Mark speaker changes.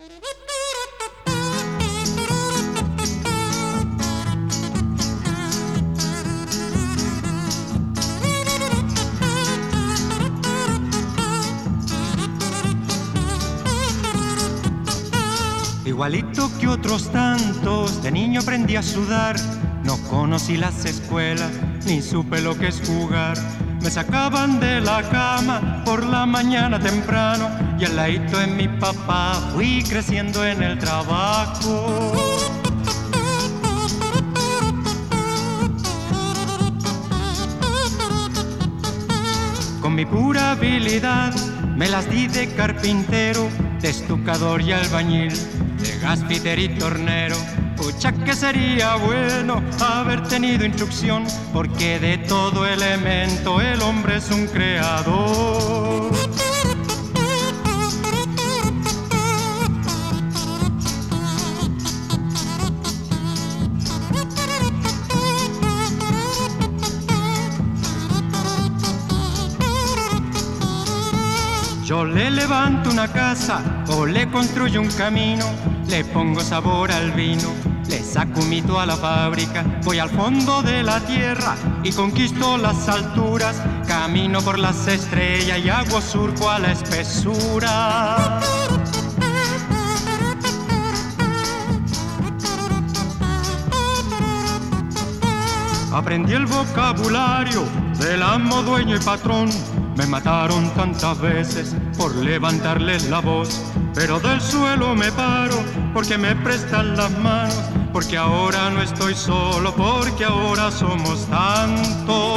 Speaker 1: Igualito que otros tantos, de niño aprendí a sudar. No conocí las escuelas, ni supe lo que es jugar. Me sacaban de la cama por la mañana temprano y al ladito de mi papá fui creciendo en el trabajo. Con mi pura habilidad me las di de carpintero, de estucador y albañil, de gasfitter y tornero. Pucha que sería bueno haber tenido instrucción, porque de todo elemento el hombre es un creador. Yo le levanto una casa o le construyo un camino, le pongo sabor al vino, le saco un mito a la fábrica, voy al fondo de la tierra y conquisto las alturas, camino por las estrellas y hago surco a la espesura. Aprendí el vocabulario del amo, dueño y patrón. Me mataron tantas veces por levantarles la voz, pero del suelo me paro porque me prestan las manos, porque ahora no estoy solo, porque ahora somos tantos.